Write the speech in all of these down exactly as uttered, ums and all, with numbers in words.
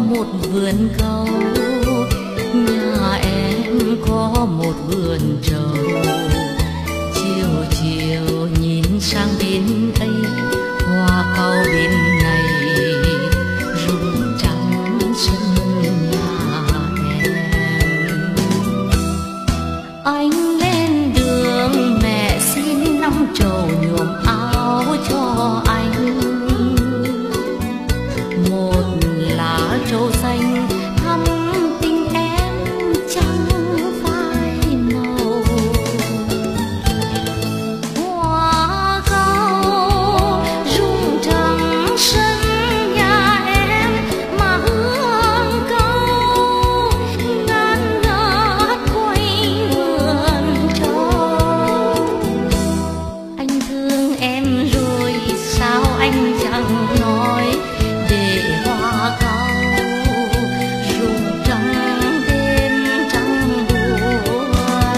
một vườn câu, nhà em có một vườn trầu. Chiều chiều nhìn sang bên ấy, hoa cau bên này rụng trắng sân nhà em. Anh lên đường mẹ xin năm trầu nhuộm áo cho anh, một lá trầu xanh thắm tình em trắng phai màu. Hoa cau rụng trắng sân nhà em, mà hương cau ngát ngát quanh vườn trầu. Anh thương em rồi sao anh chẳng nói, để hoa cau rụng trắng đêm trắng buồn.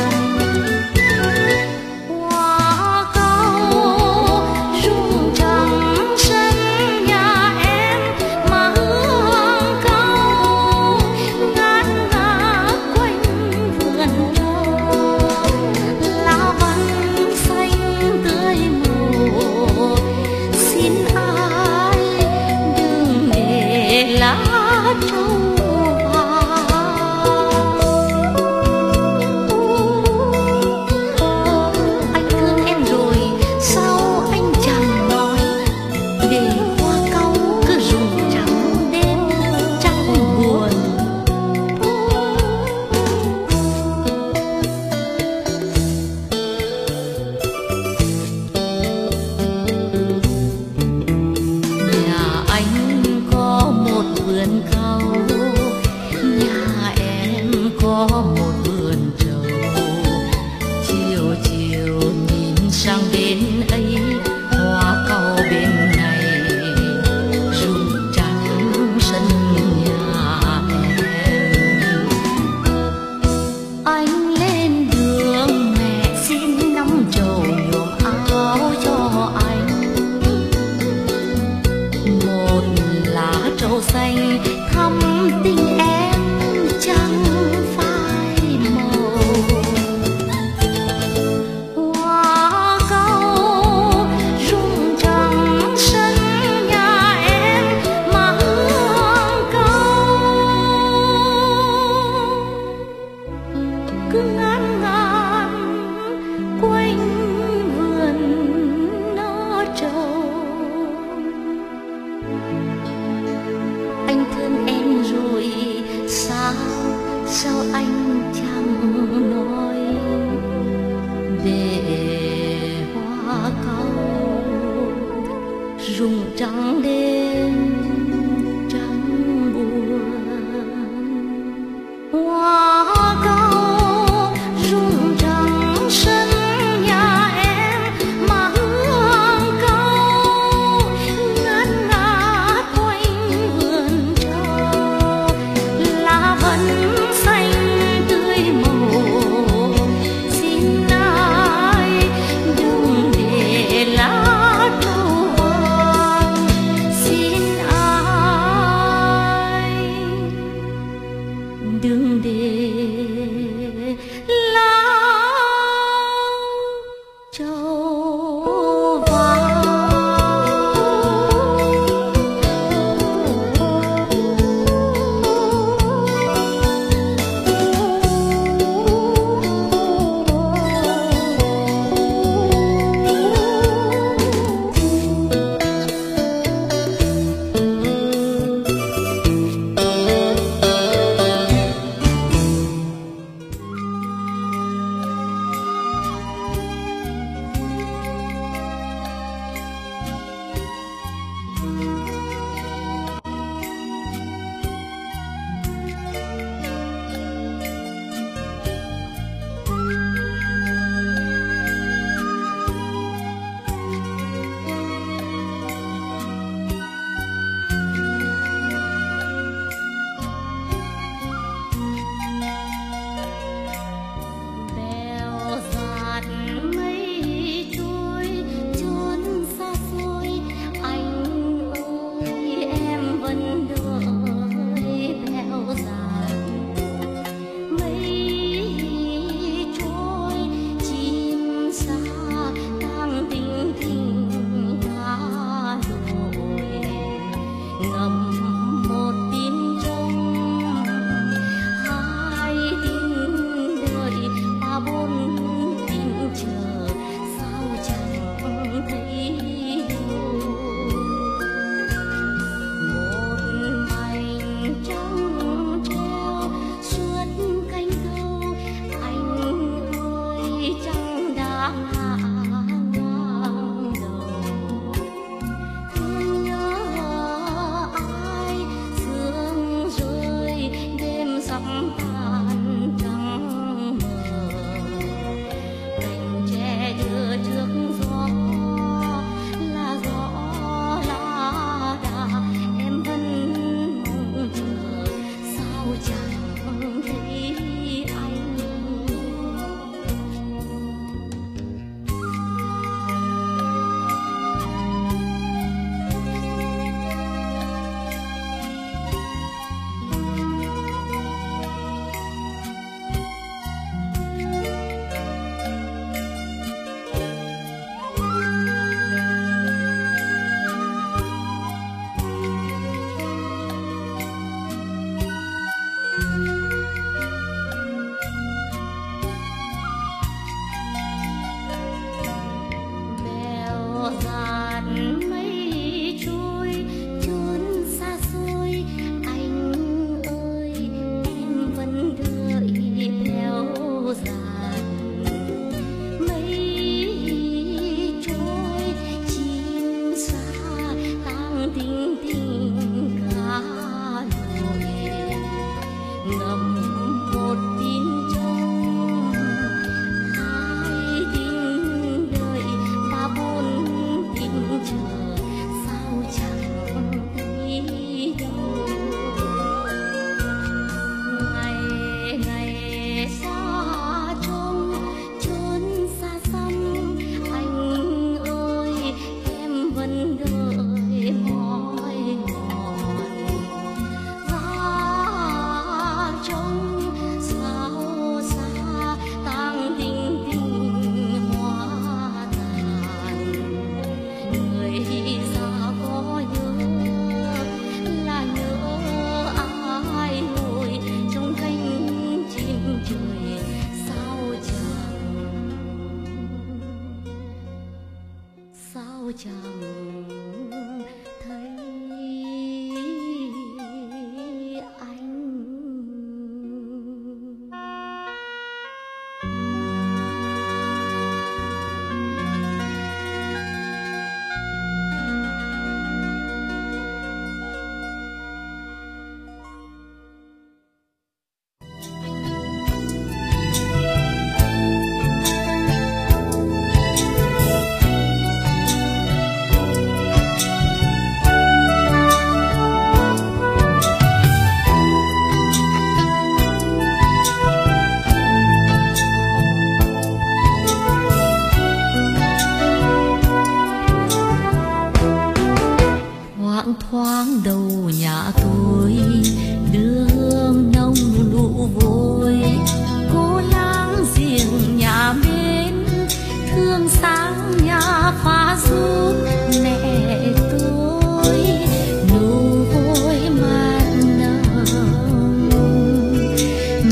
Hoa cau rụng trắng sân nhà em, mà hương cau ngát ngát quanh vườn trầu. Lá vàng xanh tươi màu, xin ai đừng để lá trầu vàng. Anh thương em rồi sao anh chẳng nói, để hoa cau cứ rụng trắng đêm trắng buồn. Nhà anh có một vườn cau, nhà em có một vườn trầu. Chiều chiều nhìn sang bên ấy, hoa cau bên này rụng trắng sân nhà em. Anh lên đường mẹ xin năm trầu nhuộm áo cho anh, một lá trầu xanh thắm tình em trắng phai màu. Hoa cau rụng trắng sân nhà em, mà hương cau cứ ngát ngát quanh vườn nó trầu. Anh thương em rồi sao sao anh chẳng nói, để hoa cau rụng trắng đêm trắng buồn. Hoa cau rụng trắng sân nhà em, mà hương cau ngát ngát quanh vườn trầu. Lá vẫn xanh tươi màu, xin ai đừng để lá trầu vàng.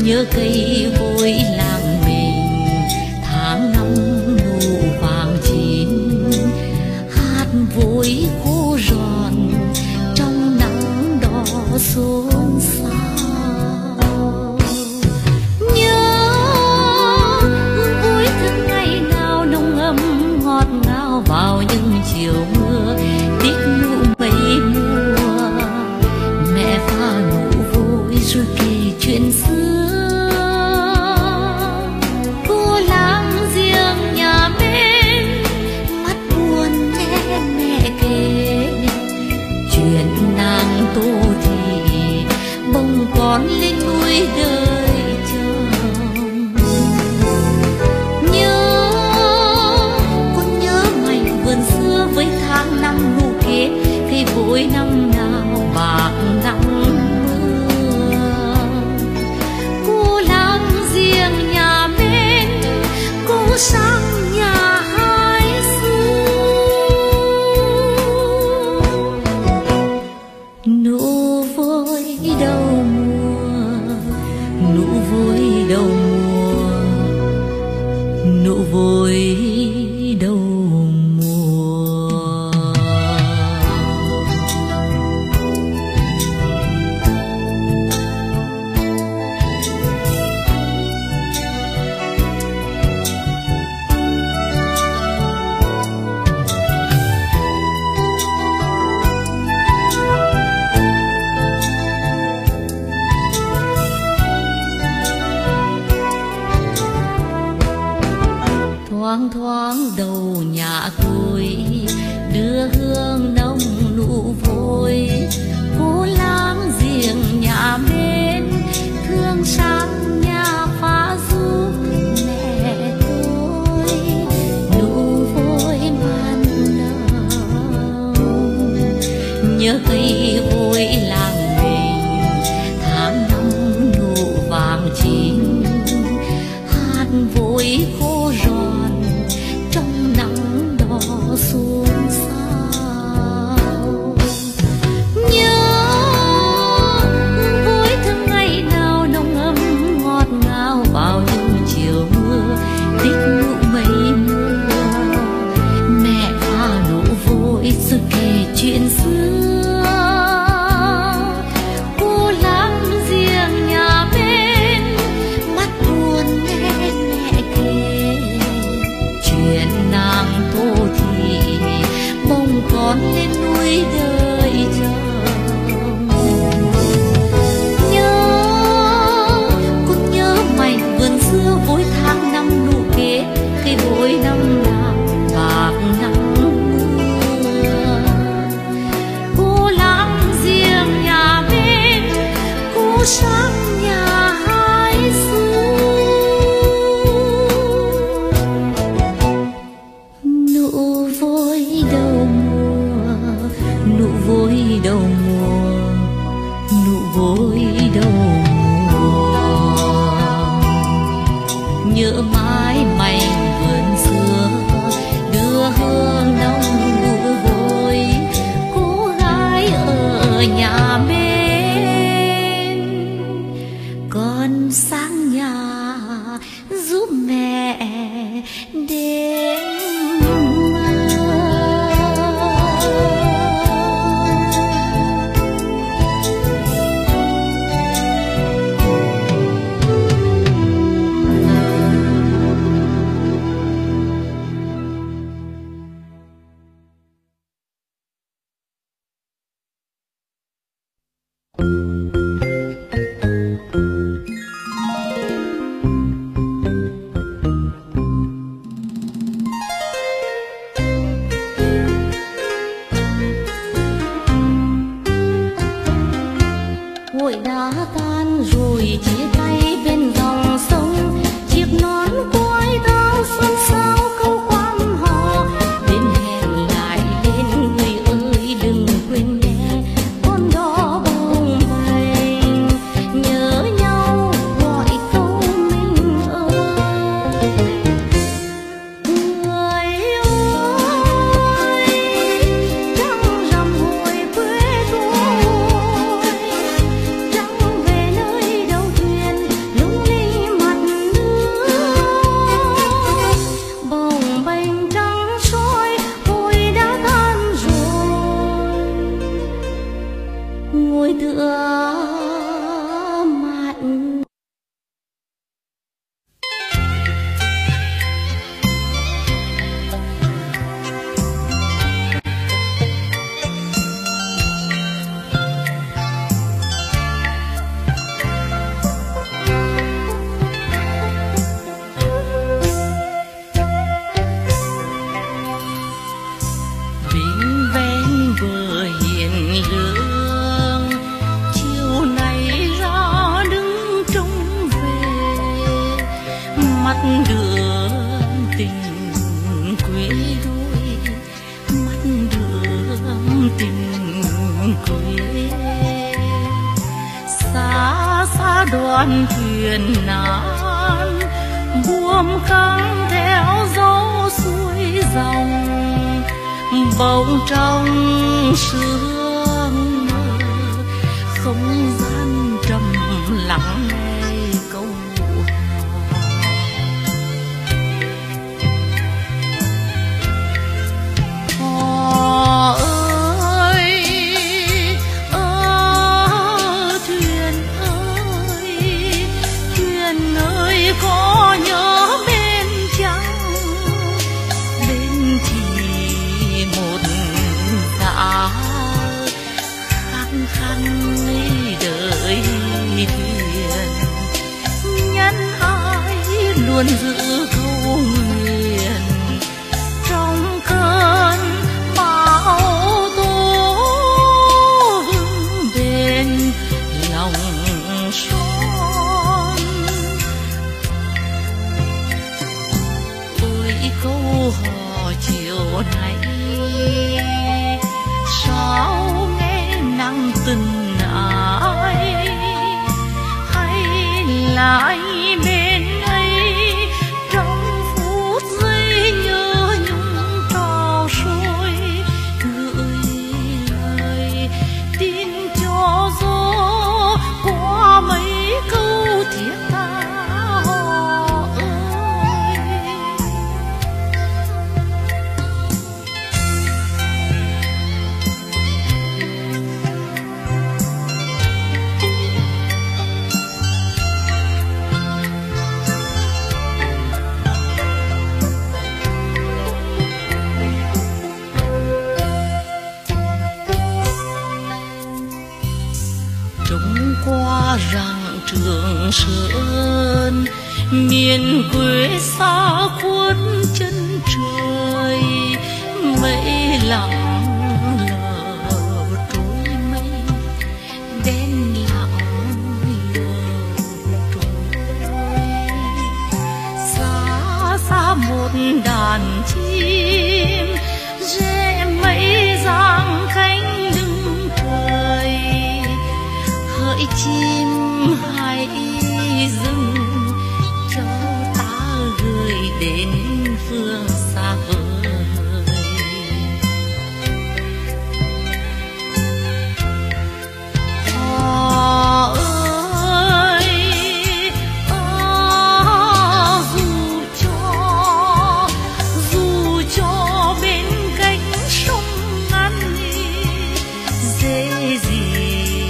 nhớ cây vui làng mình tháng năm nụ vàng chín, hát vui khô giòn trong nắng đỏ xôn xao. Nhớ hương vui thương ngày nào nồng ấm ngọt ngào vào những chiều mưa tích nụ mây mùa, mẹ pha nụ vui rồi kể chuyện xưa. Cô láng giềng nhà bên mắt buồn nghe mẹ kể chuyện nàng Tô Thị bông con lên núi đời chồng. Nhớ con nhớ mảnh vườn xưa với tháng năm nụ kết cây bội năm nào bạc nắng mưa. Cô láng giềng nhà bên cô sang nhà hai xưa. Nụ vui đầu mùa, nụ vui đầu mùa, nụ vui đầu mùa. Thoáng thoáng đầu nhà tôi đưa hương nồng nụ vội. Cô láng giềng nhà bên thương sang nhà phá giúp mẹ tôi nụ vội man nồng. Nhớ cây vội làng mình tháng năm nụ vàng chín, hát vội khô giòn trong nắng đỏ xôn xao. Nhớ vui thương ngày nào nồng ấm ngọt ngào vào những chiều mưa tích nụ mây mùa, mẹ pha nụ vui rồi kể chuyện xưa. Cô láng giềng nhà bên mắt buồn nghe mẹ kể chuyện nàng Tô Thị bông con lên núi đời chồng. Nhớ con nhớ mảnh vườn xưa với tháng năm nụ kết cây bội năm nào bạc nắng mưa. Cô láng giềng nhà bên cô sang nhà hai xưa. Nụ vui đầu mùa, nụ vui đầu mùa, nụ vui đầu mùa. Nhớ mãi mảnh vườn xưa đưa hương nồng nụ vui. Cô gái ở nhà bên con sang nhà giúp mẹ đêm hội đã tan rồi chia tay bên dòng sông. Chiếc nón quai thao xuân sao không quan họ đến hẹn lại lên người ơi đừng quên nhé con đò bồng bềnh. Nhớ nhau gọi câu mình ơi người ơi, trăng rằm hồi quê tôi trăng về nơi đầu thuyền lúc đường tình quê đôi, mắt đường tình quê. Xa xa đoàn thuyền nan buồm khăng theo gió xuôi dòng, bỗng trong sương mơ không gian trầm lặng nghe câu hò. Ơi ơ thuyền ơi, thuyền ơi có nhớ bên chăng, bên thì một dã khăng khăng đợi thuyền, nhân ai luôn giữ câu nguyện trong cơn bão tố vững bền lòng son. Ôi câu hò chiều nay sao nghe nặng tình ai, hay là ai bên ấy trong phút giây nhớ nhung trào sôi, gửi lời tin cho gió qua mấy câu thiết tha hò ơi. Trông qua rạng Trường Sơn, miền quê xa khuất chân trời, mây lặng lờ trôi mây đen lặng lờ trôi. Xa xa một đàn chim rẽ mây giang cánh lưng trời, hỡi chim hãy dừng cho ta gửi đến phương xa vời. Hò ơi à, dù cho dù cho bên cánh sông ngăn dễ gì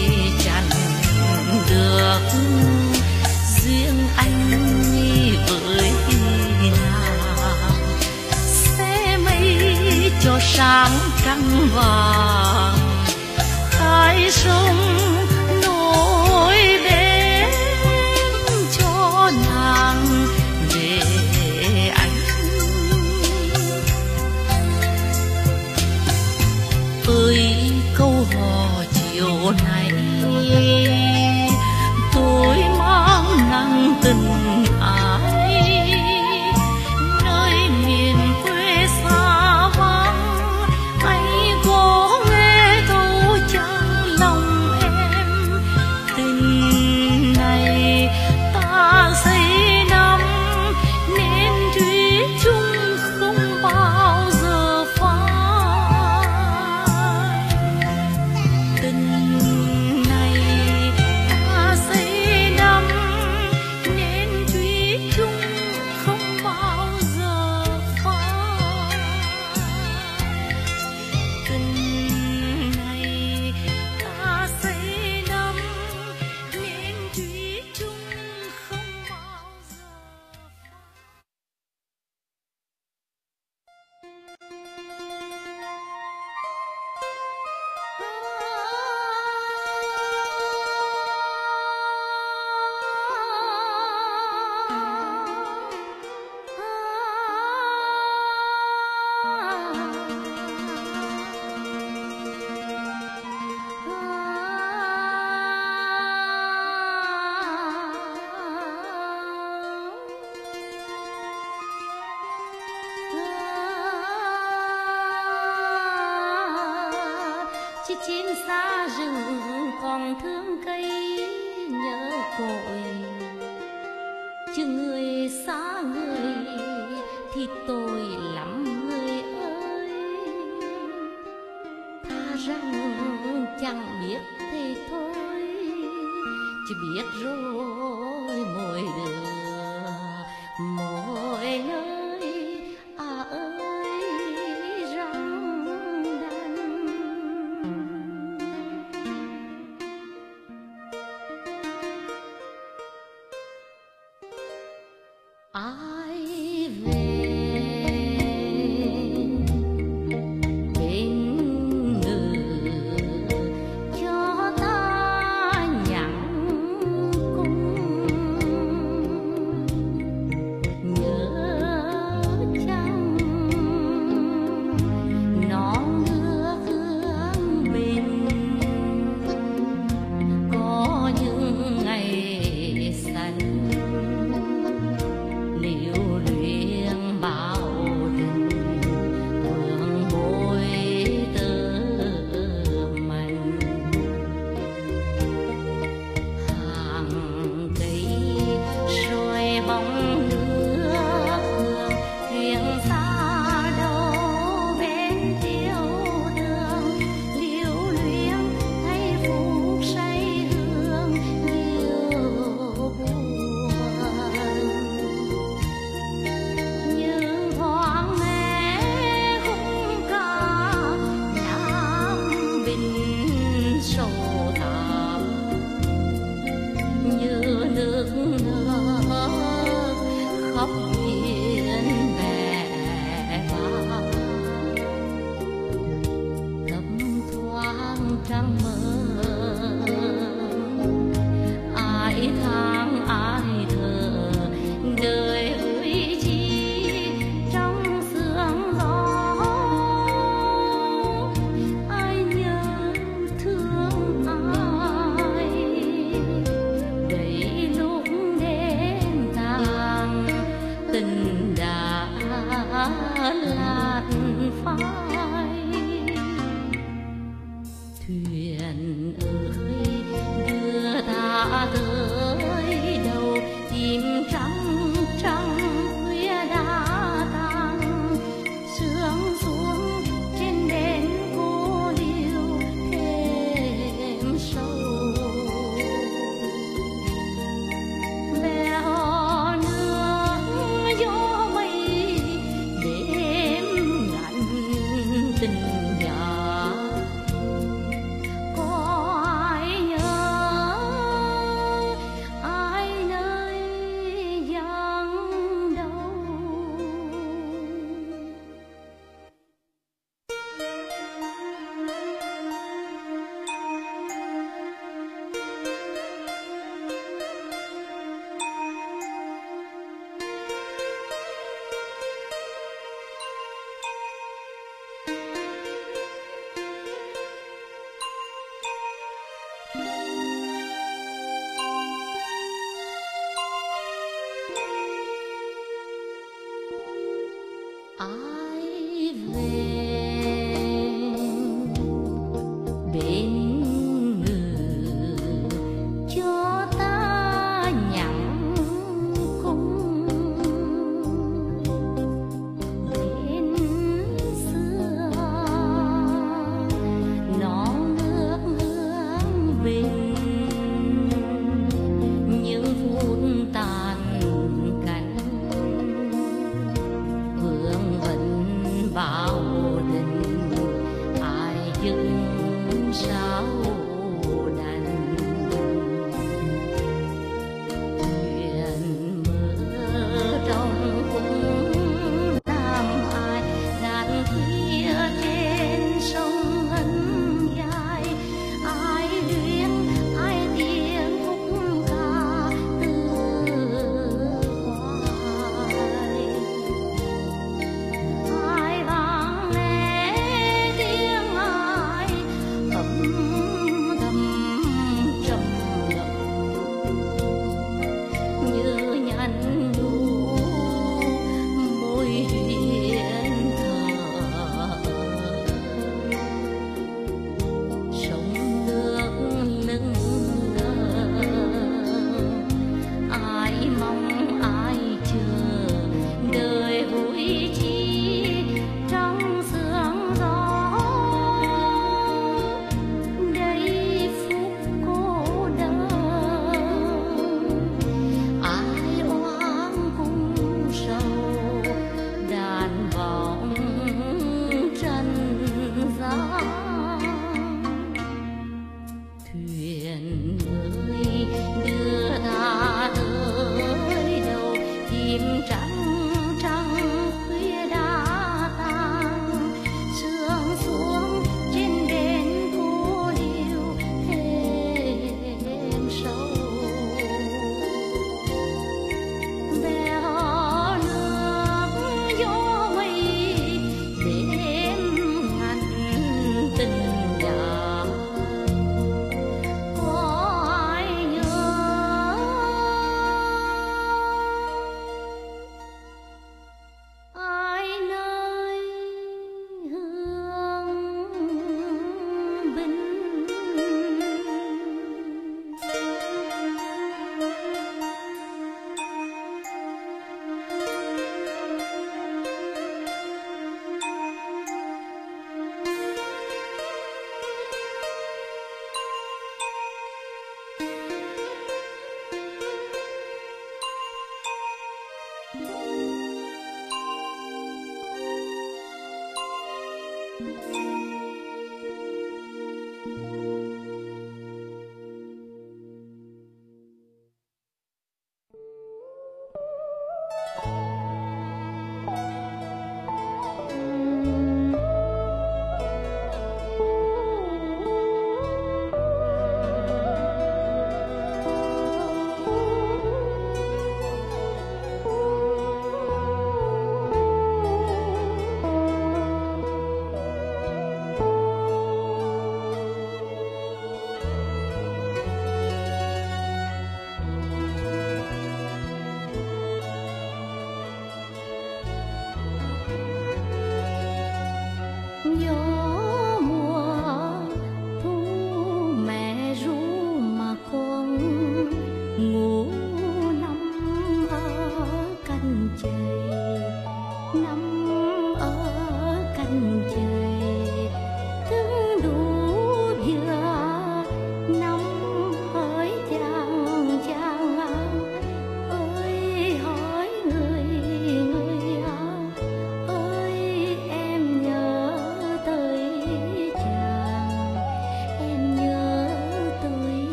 được riêng anh với nàng, sẽ mây cho sáng trăng vàng khai sông nổi đến cho nàng về anh. Ơi câu hò chiều nay tôi mang nặng tình ai, nơi miền quê xa vắng anh có nghe câu chẳng lòng em. chim xa rừng còn thương cây nhớ cội, chứ người xa người thì tôi lắm người ơi. Tha rằng chẳng biết thế thôi, chỉ biết rồi mỗi đứa mỗi nơi à ơi răng đành. Ai về bên người cho ta nhắn cung, nhớ chăng non hứa hương bên có những ngày xanh. Nếu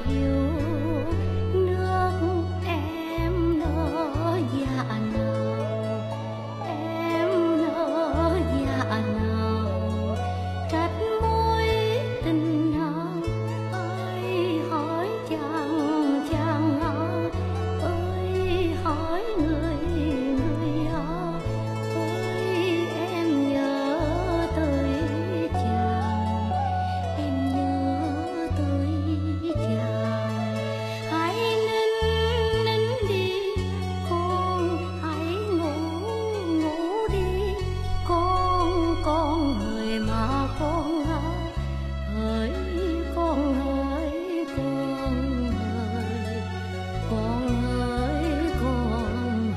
yêu nước em nỡ dạ nào, em nỡ dạ nào, trách mối tình nào ơi hỏi chàng chàng à, ơi hỏi người người à, ơi em nhớ tới chàng, em nhớ tới chàng. Hãy nín nín đi con, hãy ngủ ngủ đi con, con hỡi mà con à, hỡi con hỡi con hỡi con hỡi con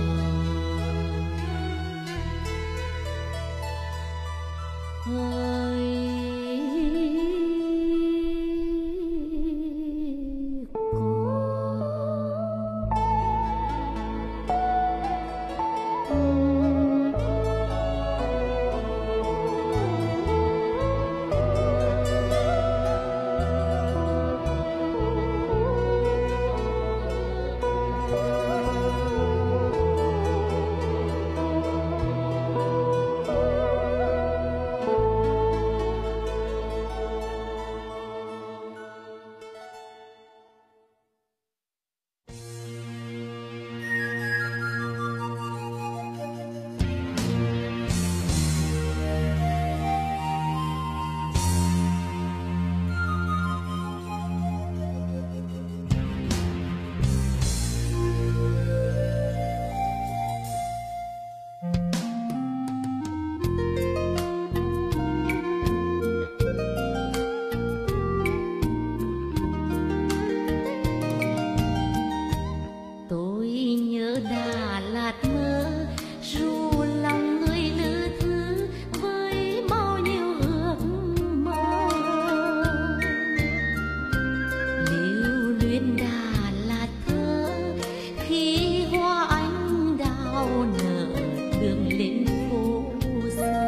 hỡi tôi nhớ Đà Lạt mơ ru lòng người lữ thứ với bao nhiêu ước mơ, lưu luyến Đà Lạt thơ khi hoa anh đào nở đường lên phố xưa,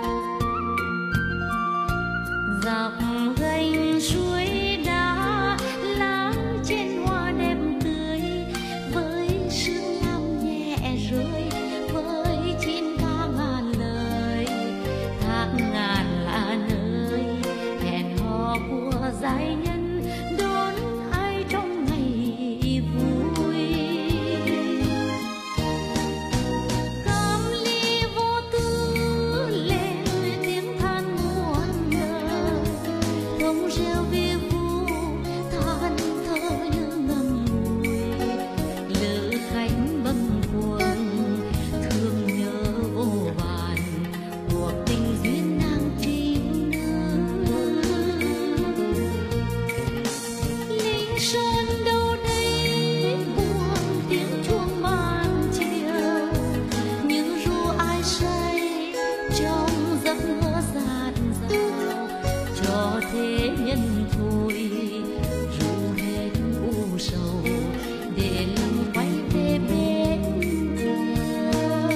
dọc gành suối đá lá trên hoa đẹp tươi, với sương lam nhẹ rơi với chín ca ngàn lời, thác ngàn là nơi hẹn hò của giai nhân đón ai trong ngày vui. Cam ly vô tư lên tiếng than muôn đời, không reo vi vu than thở như ngầm ngùi, lỡ khánh bâng khuâng thương nhớ vô vàn cuộc tình duyên nàng trinh nữ. Linh sơn đâu đây buồn tiếng chuông ban chiều, như ru ai say trong giấc mơ dạt dào, cho thế nhân thôi ru hết u sầu để lòng quay về bên nhau.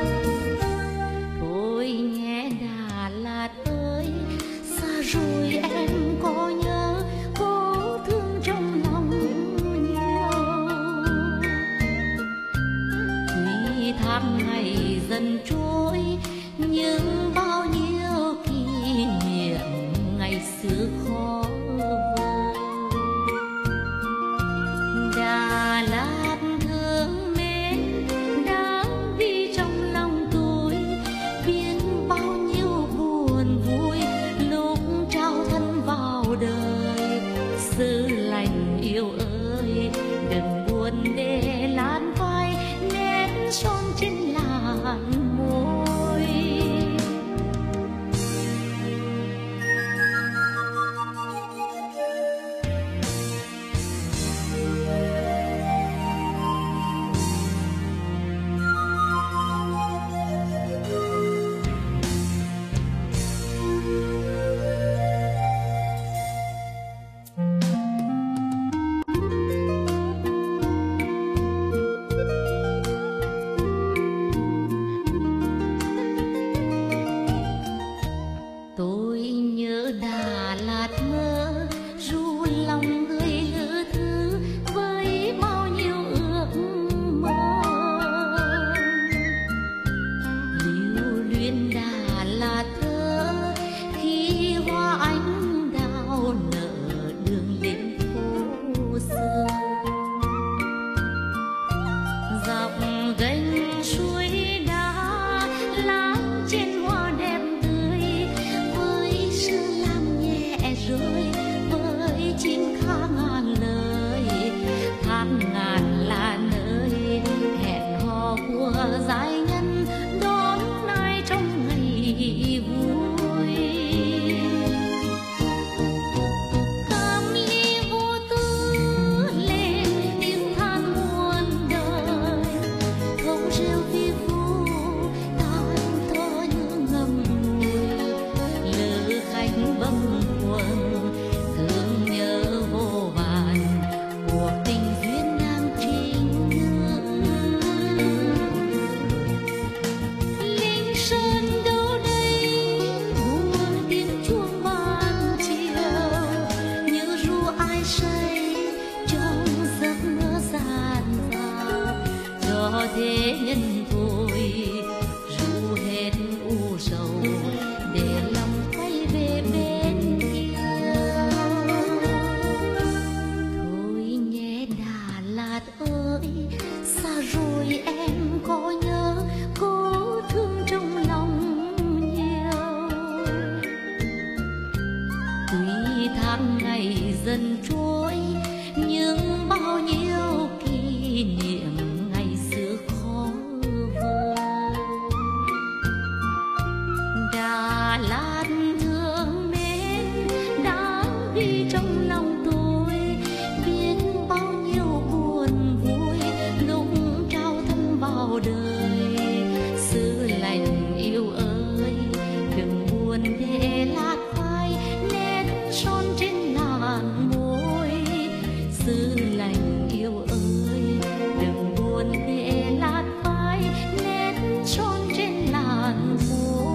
Thôi nhé Đà Lạt ơi, xa rồi em có nhớ có thương trong lòng nhiều. Tuy tháng ngày dần trôi nhưng bao nhiêu kỷ niệm ngày xưa khó vơi. Đà Lạt thương mến đáng ghi trong lòng tôi, biết bao nhiêu buồn vui lúc trao thân vào đời. Xứ lành yêu ơi, đừng buồn để lan phai nét son trên làn môi. dần trôi, nhưng bao nhiêu kỷ niệm ngày xưa khó vơi. Đà Lạt thương mến đã ghi trong lòng tôi, biết bao nhiêu buồn vui lúc trao thân vào đời. Xứ lành yêu ơi, đừng buồn để lát phai nét son trên làn môi. Xứ lành yêu ơi, đừng buồn để lát phai nét son trên làn môi.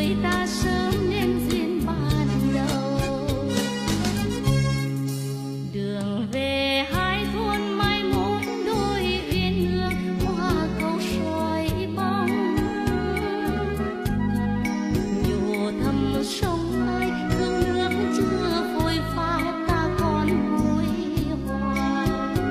ta sớm nên duyên ban đầu. Đường về hai thôn mai một đôi uyên ương hoa câu soi bóng. Nhổ thầm sông ơi hương nước chưa phôi pha ta còn bồi hồi.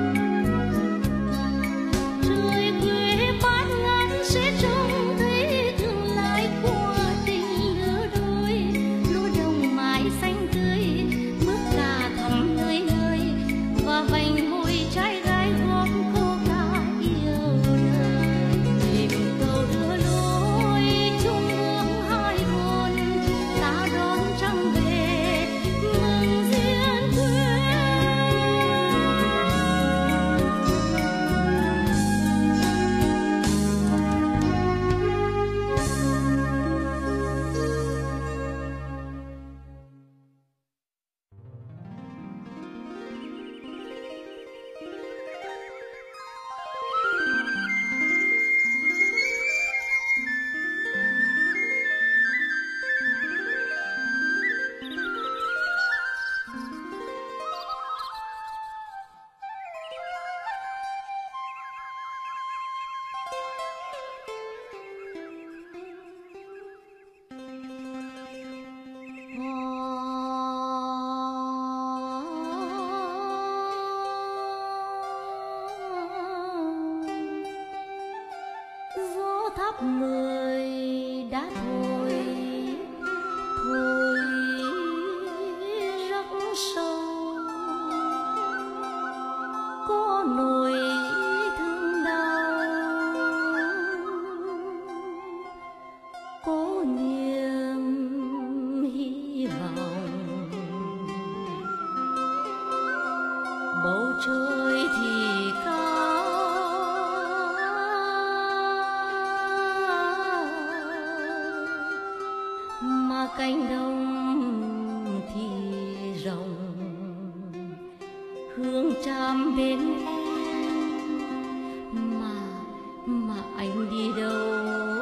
Trời quê bát ngát sẽ trông thấy tương lai của tình lứa đôi. Lúa đồng mãi xanh tươi bước ca thắm nơi nơi và vành môi trai gái góp câu ca yêu đời. Tìm cầu đưa lối chung hướng hai thôn ta đón trăng về mừng duyên duyên. Gió thắp người đã thôi thôi rất sâu. Có nỗi thương đau, có niềm hy vọng. Bầu trời thì cao mà cánh đồng thì rộng. Hương tràm bên em mà mà anh đi đâu?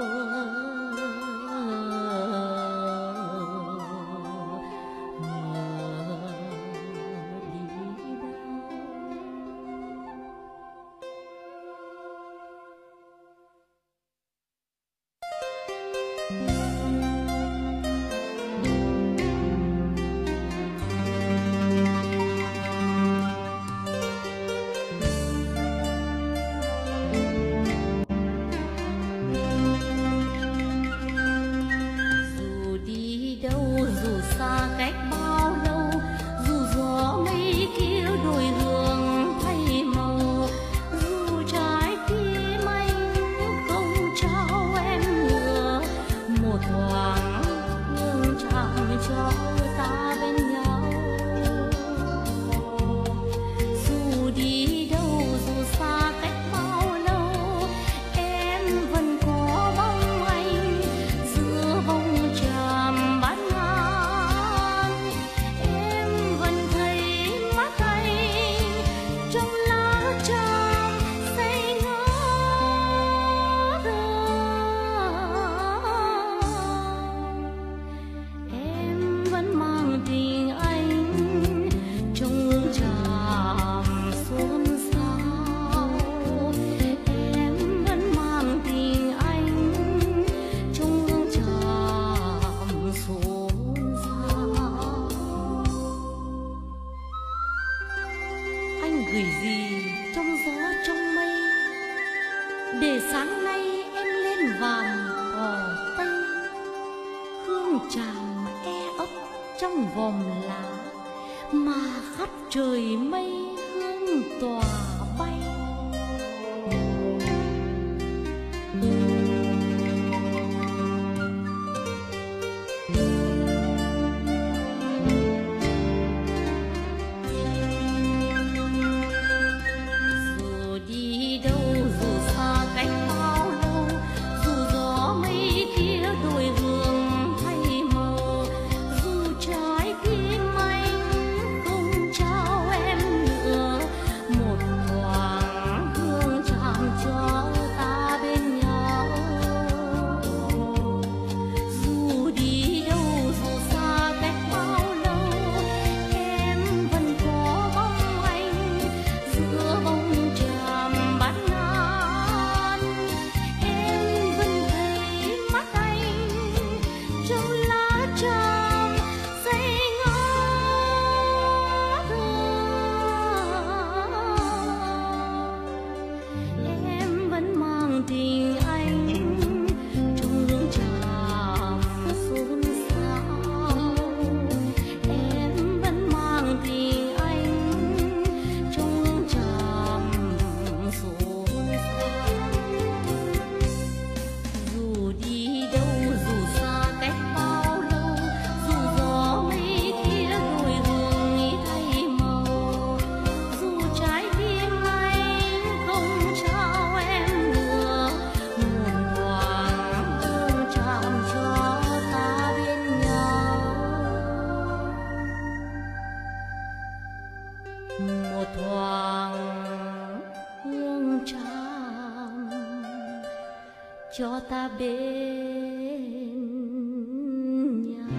Dù đi đâu dù xa cách bao lâu, dù gió mây kia đổi hướng thay màu, dù trái tim anh không trao em nữa một thoáng hương tràm cho ta bên nhau. Dù đi đâu dù xa cách bao lâu, em vẫn có bóng anh giữa bóng tràm bát ngát. Em vẫn thấy mắt anh trong lá tràm say ngát. Em vẫn mang tình anh trong hương tràm xôn xao. Em vẫn mang tình anh trong hương tràm xôn xao. Anh gửi gì trong gió trong mây để sáng nay em lên vàm cỏ tây. Hương tràm e ấp trong vòm lá mà khắp trời mây hương tỏa bay. Dù đi đâu dù xa cách bao lâu, dù gió mây kia đổi hướng thay màu, dù trái tim anh không trao em nữa một ta bên nhau.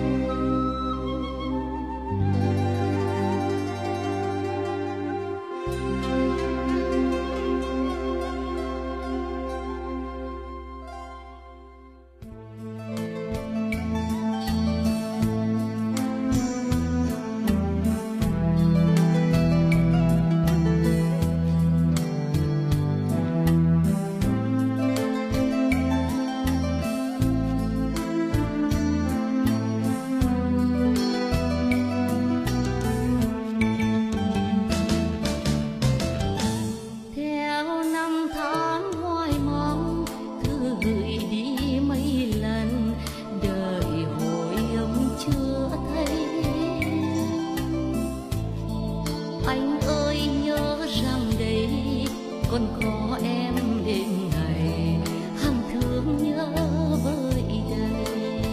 Còn có em đến ngày hàng thương nhớ vơi đầy.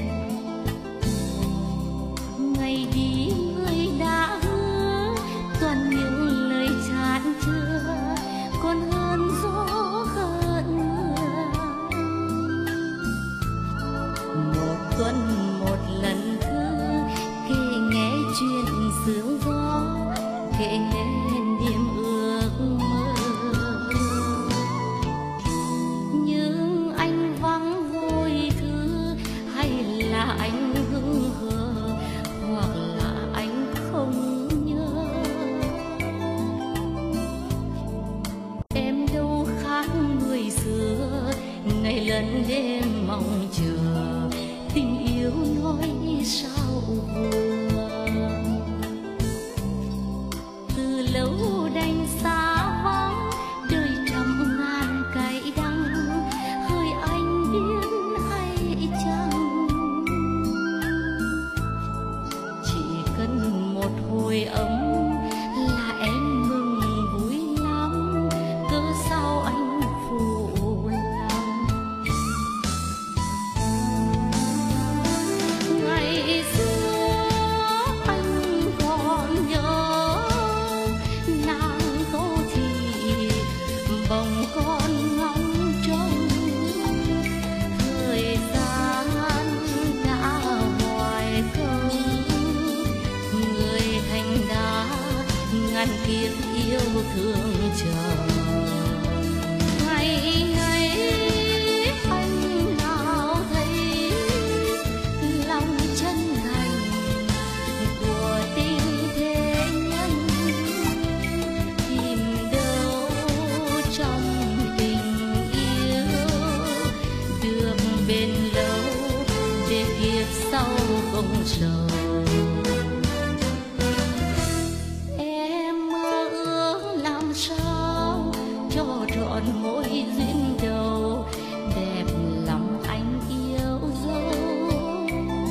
Ngày đi người đã hứa toàn những lời chán chứa, còn hơn gió hơn mưa. Một tuần một lần cứ kể nghe chuyện sương gió, kể nghe niềm ước mơ. Nhưng anh vắng vui thứ, hay là anh hững hờ, hoặc là anh không nhớ. Em đâu khác người xưa, ngày lần đêm mong chờ, tình yêu nói sao vừa. Từ lâu đành xa vắng, đời trăm ngàn cay đắng, hỡi anh biết hay chăng? Chỉ cần một hồi ấm là em mừng vui lắm, cớ sao anh phụ lòng. Ngày xưa anh còn nhớ nàng Tô Thị bồng con ngóng trông. Thời gian đã hoài không, người thành đã ngàn kiếp yêu thương chờ. Ngày ngày anh nào thấy lòng chân thành của tình thế nhân, tìm đâu trong tình yêu được bền lâu để kiếp sau không sầu. Em mơ ước làm sao cho trọn mỗi duyên đầu, đẹp lòng anh yêu dấu.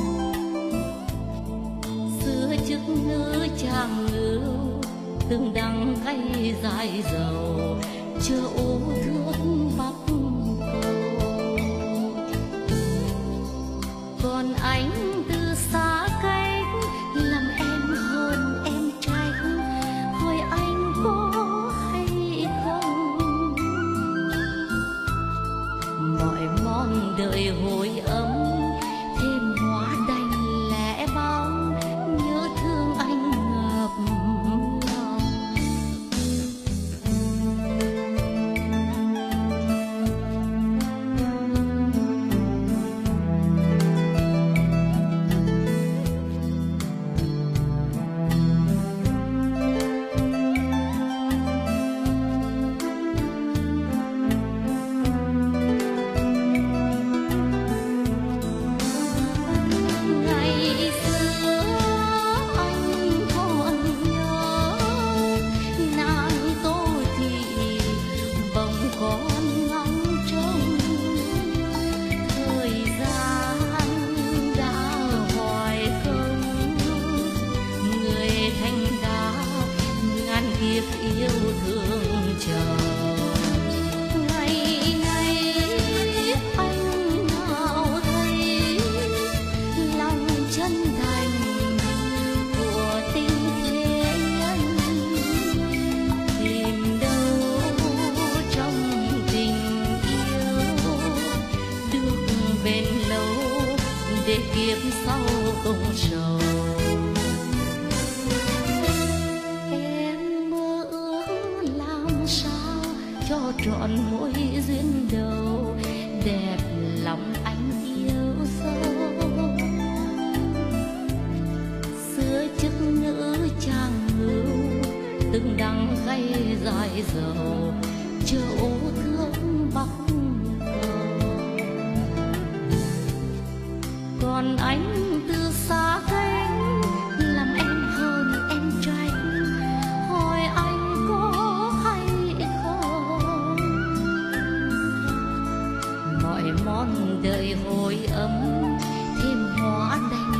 Xưa chức nữ chàng ưu, từng đắng cay dài dầu, chưa ô thước bắc cầu. Còn anh từ xa cách làm em hơn em trách, hỏi anh có hay không? Mọi mong đợi hồi ấm thêm hóa đành lẽ bóng, nhớ thương anh ngập lòng. bền lâu để kiếp sau không sầu. Em mơ ước làm sao cho trọn mối duyên đầu, đẹp lòng anh yêu sâu. Xưa chức nữ trang ngưu, từng đắng gay dài dầu, châu thương bắc cầu. Còn anh từ xa cánh, làm em hơn em tranh, hỏi anh có hay không. Mọi món đời hồi ấm, thêm hoa đành